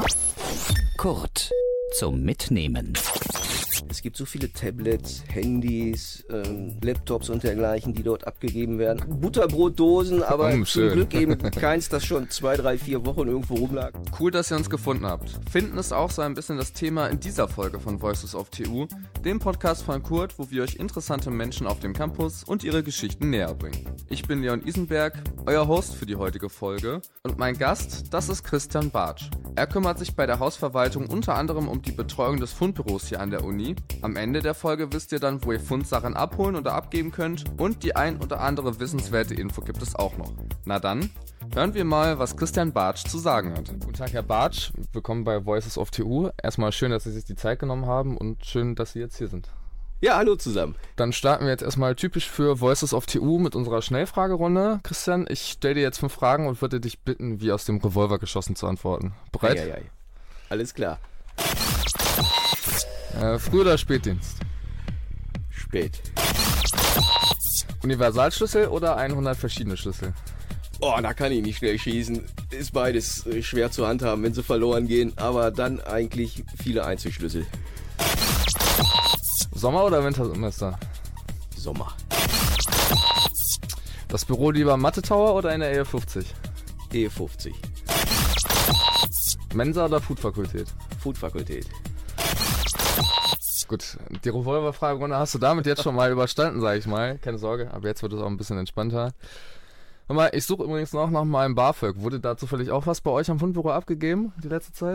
Kurt zum Mitnehmen. Es gibt so viele Tablets, Handys, Laptops und dergleichen, die dort abgegeben werden. Butterbrotdosen, aber zum Glück eben keins, das schon 2, 3, 4 Wochen irgendwo rumlag. Cool, dass ihr uns gefunden habt. Finden ist auch so ein bisschen das Thema in dieser Folge von Voices of TU, dem Podcast von Kurt, wo wir euch interessante Menschen auf dem Campus und ihre Geschichten näher bringen. Ich bin Leon Isenberg, euer Host für die heutige Folge, und mein Gast, das ist Christian Bartsch. Er kümmert sich bei der Hausverwaltung unter anderem um die Betreuung des Fundbüros hier an der Uni. Am Ende der Folge wisst ihr dann, wo ihr Fundsachen abholen oder abgeben könnt, und die ein oder andere wissenswerte Info gibt es auch noch. Na dann, hören wir mal, was Christian Bartsch zu sagen hat. Guten Tag, Herr Bartsch. Willkommen bei Voices of TU. Erstmal schön, dass Sie sich die Zeit genommen haben und schön, dass Sie jetzt hier sind. Ja, hallo zusammen. Dann starten wir jetzt erstmal typisch für Voices of TU mit unserer Schnellfragerunde. Christian, ich stelle dir jetzt 5 Fragen und würde dich bitten, wie aus dem Revolver geschossen zu antworten. Bereit? Ja. Alles klar. Früh- oder Spätdienst? Spät. Universalschlüssel oder 100 verschiedene Schlüssel? Oh, da kann ich nicht schnell schießen. Ist beides schwer zu handhaben, wenn sie verloren gehen. Aber dann eigentlich viele Einzelschlüssel. Sommer- oder Wintersemester? Sommer. Das Büro lieber Mathe Tower oder in der Ehe 50? Ehe 50. Mensa oder Foodfakultät? Foodfakultät. Gut, die Revolver-Fragerunde hast du damit jetzt schon mal überstanden, sag ich mal. Keine Sorge, aber jetzt wird es auch ein bisschen entspannter. Hör mal, ich suche übrigens noch nach meinem BAföG. Wurde da zufällig auch was bei euch am Fundbüro abgegeben die letzte Zeit?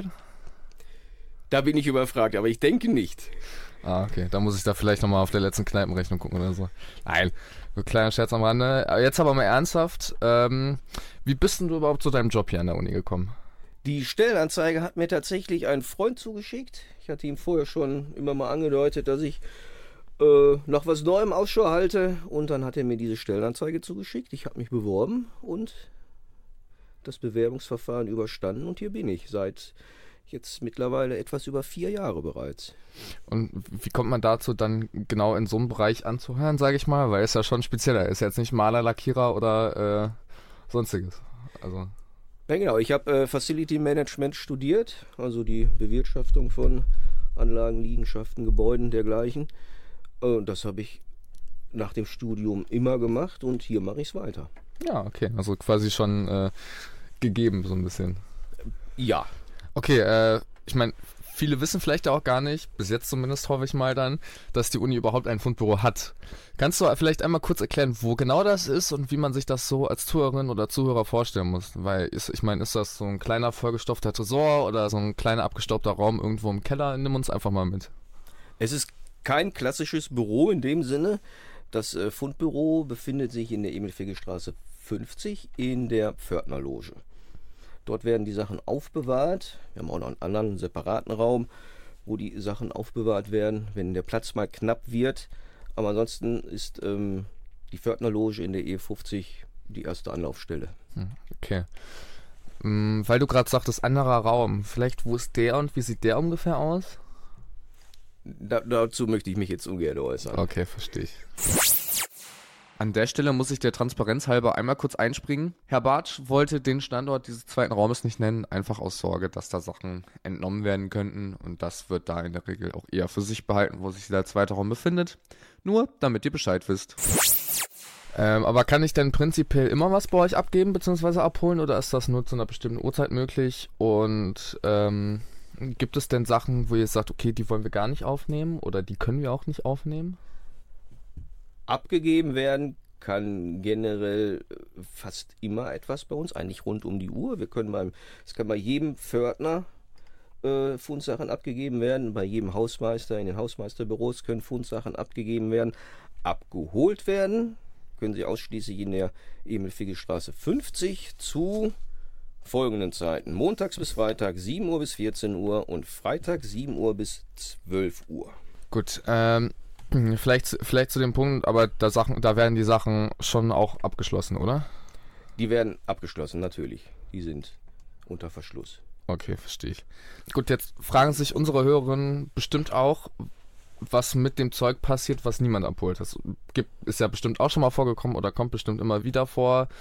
Da bin ich überfragt, aber ich denke nicht. Ah, okay. Da muss ich da vielleicht nochmal auf der letzten Kneipenrechnung gucken oder so. Nein, so kleiner Scherz am Rande. Jetzt aber mal ernsthaft. Wie bist denn du überhaupt zu deinem Job hier an der Uni gekommen? Die Stellenanzeige hat mir tatsächlich ein Freund zugeschickt. Ich hatte ihm vorher schon immer mal angedeutet, dass ich nach was Neuem Ausschau halte. Und dann hat er mir diese Stellenanzeige zugeschickt. Ich habe mich beworben und das Bewerbungsverfahren überstanden. Und hier bin ich seit jetzt mittlerweile etwas über 4 Jahre bereits. Und wie kommt man dazu, dann genau in so einem Bereich anzuhören, sage ich mal? Weil es ja schon spezieller ist. Jetzt nicht Maler, Lackierer oder sonstiges. Also... Ja, genau. Ich habe Facility Management studiert, also die Bewirtschaftung von Anlagen, Liegenschaften, Gebäuden, dergleichen. Das habe ich nach dem Studium immer gemacht und hier mache ich es weiter. Ja, okay. Also quasi schon gegeben, so ein bisschen. Ja. Okay, ich meine, viele wissen vielleicht auch gar nicht, bis jetzt zumindest hoffe ich mal dann, dass die Uni überhaupt ein Fundbüro hat. Kannst du vielleicht einmal kurz erklären, wo genau das ist und wie man sich das so als Zuhörerin oder Zuhörer vorstellen muss? Weil, ich meine, ist das so ein kleiner vollgestopfter Tresor oder so ein kleiner abgestaubter Raum irgendwo im Keller? Nimm uns einfach mal mit. Es ist kein klassisches Büro in dem Sinne. Das Fundbüro befindet sich in der Emil-Figge-Straße 50 in der Pförtnerloge. Dort werden die Sachen aufbewahrt. Wir haben auch noch einen anderen separaten Raum, wo die Sachen aufbewahrt werden, wenn der Platz mal knapp wird. Aber ansonsten ist die Pförtnerloge in der E50 die erste Anlaufstelle. Okay. Weil du gerade sagtest, anderer Raum. Vielleicht, wo ist der und wie sieht der ungefähr aus? Dazu möchte ich mich jetzt ungern äußern. Okay, verstehe ich. An der Stelle muss ich der Transparenz halber einmal kurz einspringen. Herr Bartsch wollte den Standort dieses zweiten Raumes nicht nennen, einfach aus Sorge, dass da Sachen entnommen werden könnten. Und das wird da in der Regel auch eher für sich behalten, wo sich der zweite Raum befindet. Nur, damit ihr Bescheid wisst. Aber kann ich denn prinzipiell immer was bei euch abgeben bzw. abholen oder ist das nur zu einer bestimmten Uhrzeit möglich? Und gibt es denn Sachen, wo ihr sagt, okay, die wollen wir gar nicht aufnehmen oder die können wir auch nicht aufnehmen? Abgegeben werden kann generell fast immer etwas bei uns, eigentlich rund um die Uhr. Es kann bei jedem Pförtner Fundsachen abgegeben werden, bei jedem Hausmeister, in den Hausmeisterbüros können Fundsachen abgegeben werden. Abgeholt werden können sie ausschließlich in der Emil-Figge-Straße 50 zu folgenden Zeiten. Montags bis Freitag 7 Uhr bis 14 Uhr und Freitag 7 Uhr bis 12 Uhr. Gut, vielleicht zu dem Punkt, aber da werden die Sachen schon auch abgeschlossen, oder? Die werden abgeschlossen, natürlich. Die sind unter Verschluss. Okay, verstehe ich. Gut, jetzt fragen sich unsere Hörerinnen bestimmt auch, was mit dem Zeug passiert, was niemand abholt. Das ist ja bestimmt auch schon mal vorgekommen oder kommt bestimmt immer wieder vor.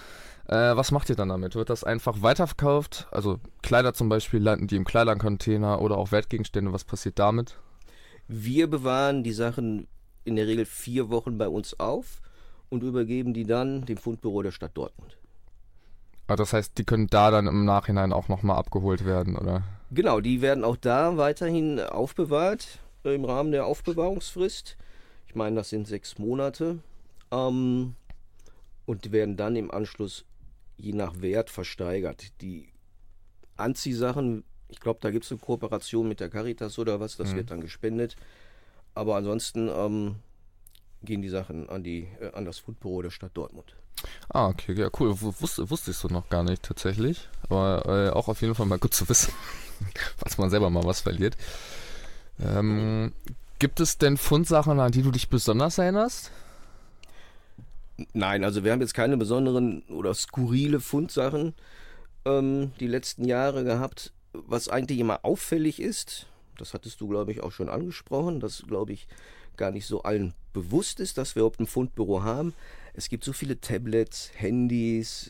Was macht ihr dann damit? Wird das einfach weiterverkauft? Also Kleider zum Beispiel, landen die im Kleidercontainer oder auch Wertgegenstände? Was passiert damit? Wir bewahren die Sachen in der Regel 4 Wochen bei uns auf und übergeben die dann dem Fundbüro der Stadt Dortmund. Also das heißt, die können da dann im Nachhinein auch nochmal abgeholt werden, oder? Genau, die werden auch da weiterhin aufbewahrt im Rahmen der Aufbewahrungsfrist. Ich meine, das sind 6 Monate. Und die werden dann im Anschluss je nach Wert versteigert. Die Anziehsachen, ich glaube, da gibt es eine Kooperation mit der Caritas oder was, das wird dann gespendet. Aber ansonsten gehen die Sachen an das Fundbüro der Stadt Dortmund. Ah, okay, ja, cool. Wusste ich so noch gar nicht tatsächlich. Aber auch auf jeden Fall mal gut zu wissen, falls man selber mal was verliert. Gibt es denn Fundsachen, an die du dich besonders erinnerst? Nein, also wir haben jetzt keine besonderen oder skurrile Fundsachen die letzten Jahre gehabt. Was eigentlich immer auffällig ist, das hattest du, glaube ich, auch schon angesprochen, dass, glaube ich, gar nicht so allen bewusst ist, dass wir überhaupt ein Fundbüro haben. Es gibt so viele Tablets, Handys,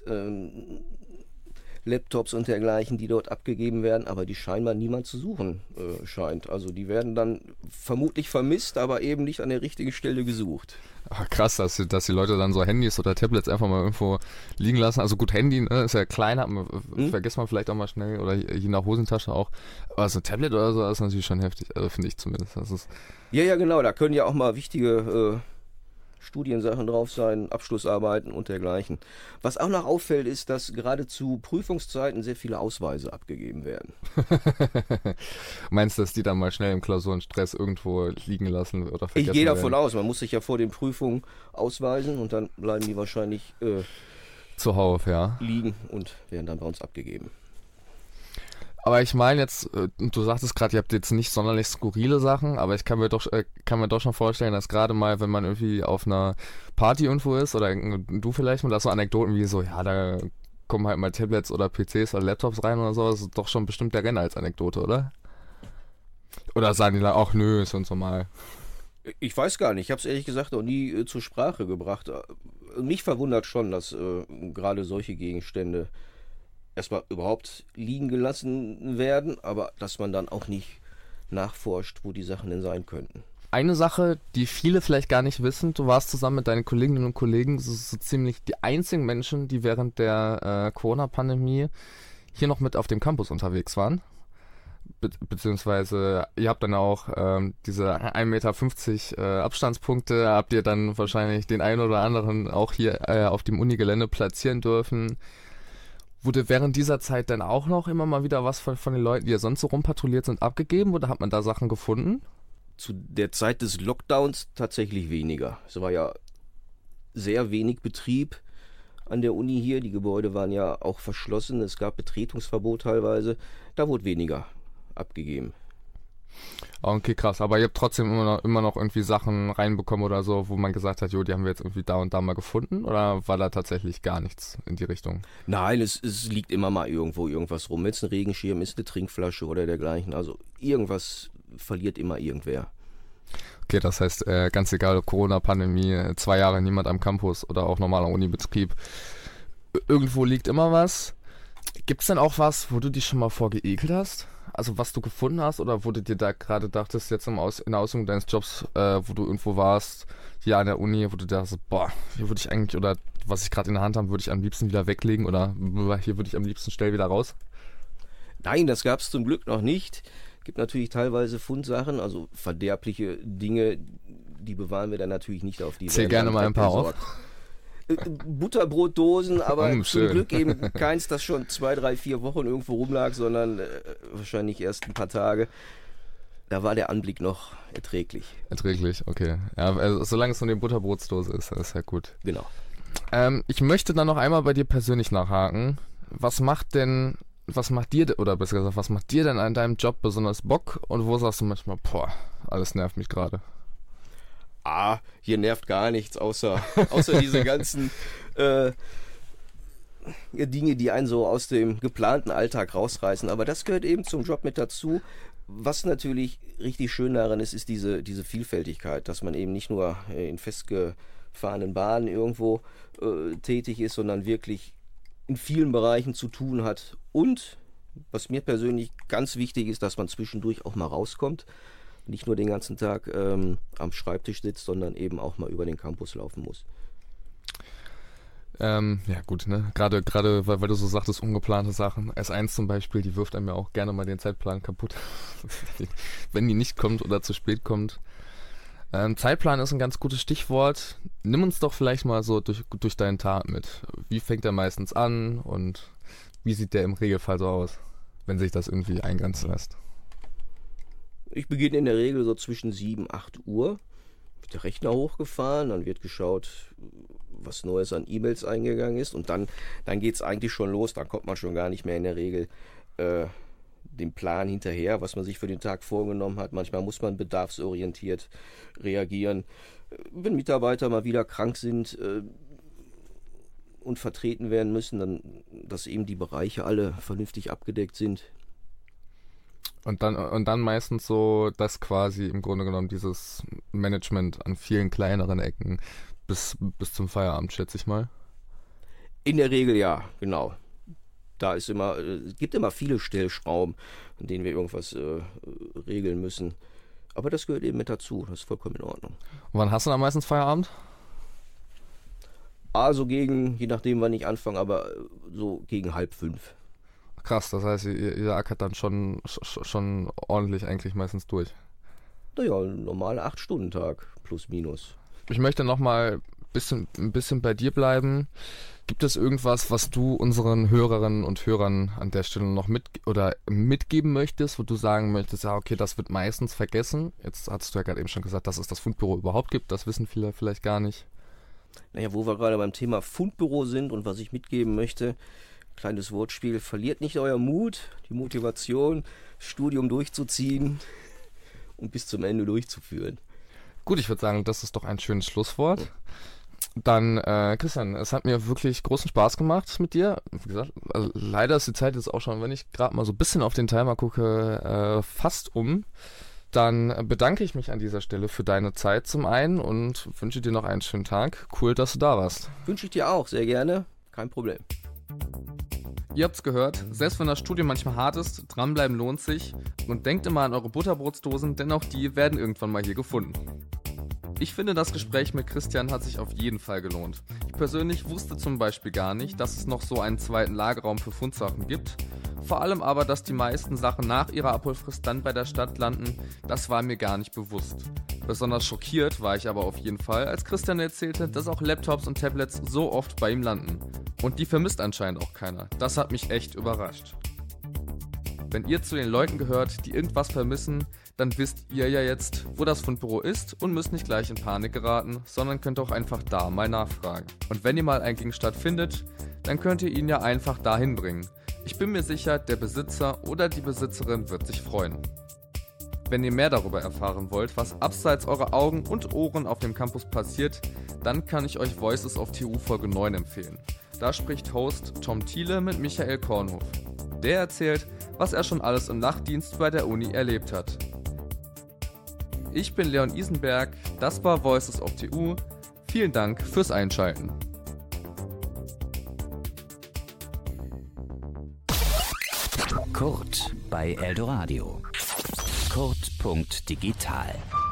Laptops und dergleichen, die dort abgegeben werden, aber die scheinbar niemand zu suchen scheint. Also die werden dann vermutlich vermisst, aber eben nicht an der richtigen Stelle gesucht. Ach, krass, dass die Leute dann so Handys oder Tablets einfach mal irgendwo liegen lassen. Also gut, Handy ist ja kleiner, vergisst man vielleicht auch mal schnell oder je nach Hosentasche auch. Aber so ein Tablet oder so ist natürlich schon heftig, also finde ich zumindest. Das ist ja, genau, da können ja auch mal wichtige Studiensachen drauf sein, Abschlussarbeiten und dergleichen. Was auch noch auffällt, ist, dass gerade zu Prüfungszeiten sehr viele Ausweise abgegeben werden. Meinst du, dass die dann mal schnell im Klausurenstress irgendwo liegen lassen oder vergessen Ich gehe davon werden? aus, man muss sich ja vor den Prüfungen ausweisen und dann bleiben die wahrscheinlich Zuhauf, ja. liegen und werden dann bei uns abgegeben. Aber ich meine jetzt, du sagtest gerade, ihr habt jetzt nicht sonderlich skurrile Sachen, aber ich kann mir doch schon vorstellen, dass gerade mal, wenn man irgendwie auf einer Party irgendwo ist oder du vielleicht mal, dass so Anekdoten wie so, ja, da kommen halt mal Tablets oder PCs oder Laptops rein oder so, das ist doch schon bestimmt der Renner als Anekdote, oder? Oder sagen die dann auch, nö, ist uns normal. Ich weiß gar nicht, ich habe es ehrlich gesagt noch nie zur Sprache gebracht. Mich verwundert schon, dass gerade solche Gegenstände erstmal überhaupt liegen gelassen werden, aber dass man dann auch nicht nachforscht, wo die Sachen denn sein könnten. Eine Sache, die viele vielleicht gar nicht wissen, du warst zusammen mit deinen Kolleginnen und Kollegen so ziemlich die einzigen Menschen, die während der Corona-Pandemie hier noch mit auf dem Campus unterwegs waren. Beziehungsweise ihr habt dann auch diese 1,50 Meter Abstandspunkte, habt ihr dann wahrscheinlich den einen oder anderen auch hier auf dem Unigelände platzieren dürfen. Wurde während dieser Zeit dann auch noch immer mal wieder was von den Leuten, die ja sonst so rumpatrouilliert sind, abgegeben oder hat man da Sachen gefunden? Zu der Zeit des Lockdowns tatsächlich weniger. Es war ja sehr wenig Betrieb an der Uni hier. Die Gebäude waren ja auch verschlossen. Es gab Betretungsverbot teilweise. Da wurde weniger abgegeben. Okay, krass. Aber ihr habt trotzdem immer noch irgendwie Sachen reinbekommen oder so, wo man gesagt hat, jo, die haben wir jetzt irgendwie da und da mal gefunden? Oder war da tatsächlich gar nichts in die Richtung? Nein, es liegt immer mal irgendwo irgendwas rum. Wenn es ein Regenschirm ist, eine Trinkflasche oder dergleichen. Also irgendwas verliert immer irgendwer. Okay, das heißt, ganz egal, Corona-Pandemie, 2 Jahre niemand am Campus oder auch normaler Unibetrieb. Irgendwo liegt immer was. Gibt's denn auch was, wo du dich schon mal vorgeekelt hast? Also was du gefunden hast oder wo du dir da gerade dachtest, jetzt in der Ausübung deines Jobs, wo du irgendwo warst, hier an der Uni, wo du dachtest, boah, hier würde ich eigentlich, oder was ich gerade in der Hand habe, würde ich am liebsten wieder weglegen oder hier würde ich am liebsten schnell wieder raus? Nein, das gab es zum Glück noch nicht. Gibt natürlich teilweise Fundsachen, also verderbliche Dinge, die bewahren wir dann natürlich nicht auf die. Zähl gerne mal ein paar auf. Butterbrotdosen, aber zum schön. Glück eben keins, das schon 2, 3, 4 Wochen irgendwo rumlag, sondern wahrscheinlich erst ein paar Tage. Da war der Anblick noch erträglich. Erträglich, okay. Ja, also, solange es nur eine Butterbrotsdose ist, das ist ja gut. Genau. Ich möchte dann noch einmal bei dir persönlich nachhaken. Was macht dir denn an deinem Job besonders Bock und wo sagst du manchmal, boah, alles nervt mich gerade? Hier nervt gar nichts, außer diese ganzen Dinge, die einen so aus dem geplanten Alltag rausreißen. Aber das gehört eben zum Job mit dazu. Was natürlich richtig schön daran ist, ist diese Vielfältigkeit, dass man eben nicht nur in festgefahrenen Bahnen irgendwo tätig ist, sondern wirklich in vielen Bereichen zu tun hat. Und was mir persönlich ganz wichtig ist, dass man zwischendurch auch mal rauskommt. Nicht nur den ganzen Tag am Schreibtisch sitzt, sondern eben auch mal über den Campus laufen muss. Ja gut, ne? Gerade weil du so sagtest, ungeplante Sachen. S1 zum Beispiel, die wirft einem ja auch gerne mal den Zeitplan kaputt. Wenn die nicht kommt oder zu spät kommt. Zeitplan ist ein ganz gutes Stichwort. Nimm uns doch vielleicht mal so durch deinen Tag mit. Wie fängt er meistens an und wie sieht der im Regelfall so aus, wenn sich das irgendwie eingrenzen lässt? Ich beginne in der Regel so zwischen 7, 8 Uhr. Wird der Rechner hochgefahren, dann wird geschaut, was Neues an E-Mails eingegangen ist. Und dann geht es eigentlich schon los. Dann kommt man schon gar nicht mehr in der Regel dem Plan hinterher, was man sich für den Tag vorgenommen hat. Manchmal muss man bedarfsorientiert reagieren. Wenn Mitarbeiter mal wieder krank sind und vertreten werden müssen, dann, dass eben die Bereiche alle vernünftig abgedeckt sind. Und dann meistens so, dass quasi im Grunde genommen dieses Management an vielen kleineren Ecken bis zum Feierabend, schätze ich mal. In der Regel ja, genau. Es gibt immer viele Stellschrauben, an denen wir irgendwas regeln müssen. Aber das gehört eben mit dazu, das ist vollkommen in Ordnung. Und wann hast du dann meistens Feierabend? Also je nachdem wann ich anfange, aber so gegen 4:30. Krass, das heißt, ihr ackert dann schon ordentlich eigentlich meistens durch. Naja, ein normaler 8-Stunden-Tag, plus minus. Ich möchte nochmal ein bisschen bei dir bleiben. Gibt es irgendwas, was du unseren Hörerinnen und Hörern an der Stelle noch mitgeben möchtest, wo du sagen möchtest, ja okay, das wird meistens vergessen. Jetzt hattest du ja gerade eben schon gesagt, dass es das Fundbüro überhaupt gibt. Das wissen viele vielleicht gar nicht. Naja, wo wir gerade beim Thema Fundbüro sind und was ich mitgeben möchte, kleines Wortspiel, verliert nicht euer Mut, die Motivation, Studium durchzuziehen und bis zum Ende durchzuführen. Gut, ich würde sagen, das ist doch ein schönes Schlusswort. Dann, Christian, es hat mir wirklich großen Spaß gemacht mit dir. Wie gesagt, also leider ist die Zeit jetzt auch schon, wenn ich gerade mal so ein bisschen auf den Timer gucke, fast um. Dann bedanke ich mich an dieser Stelle für deine Zeit zum einen und wünsche dir noch einen schönen Tag. Cool, dass du da warst. Wünsche ich dir auch, sehr gerne. Kein Problem. Ihr habt's gehört, selbst wenn das Studium manchmal hart ist, dranbleiben lohnt sich und denkt immer an eure Butterbrotsdosen, denn auch die werden irgendwann mal hier gefunden. Ich finde, das Gespräch mit Christian hat sich auf jeden Fall gelohnt. Ich persönlich wusste zum Beispiel gar nicht, dass es noch so einen zweiten Lagerraum für Fundsachen gibt. Vor allem aber, dass die meisten Sachen nach ihrer Abholfrist dann bei der Stadt landen, das war mir gar nicht bewusst. Besonders schockiert war ich aber auf jeden Fall, als Christian erzählte, dass auch Laptops und Tablets so oft bei ihm landen. Und die vermisst anscheinend auch keiner. Das hat mich echt überrascht. Wenn ihr zu den Leuten gehört, die irgendwas vermissen, dann wisst ihr ja jetzt, wo das Fundbüro ist und müsst nicht gleich in Panik geraten, sondern könnt auch einfach da mal nachfragen. Und wenn ihr mal einen Gegenstand findet, dann könnt ihr ihn ja einfach dahin bringen. Ich bin mir sicher, der Besitzer oder die Besitzerin wird sich freuen. Wenn ihr mehr darüber erfahren wollt, was abseits eurer Augen und Ohren auf dem Campus passiert, dann kann ich euch Voices of TU Folge 9 empfehlen. Da spricht Host Tom Thiele mit Michael Kornhof. Der erzählt, was er schon alles im Nachtdienst bei der Uni erlebt hat. Ich bin Leon Isenberg, das war Voices of TU. Vielen Dank fürs Einschalten. Kurt bei Eldoradio. Kurt.digital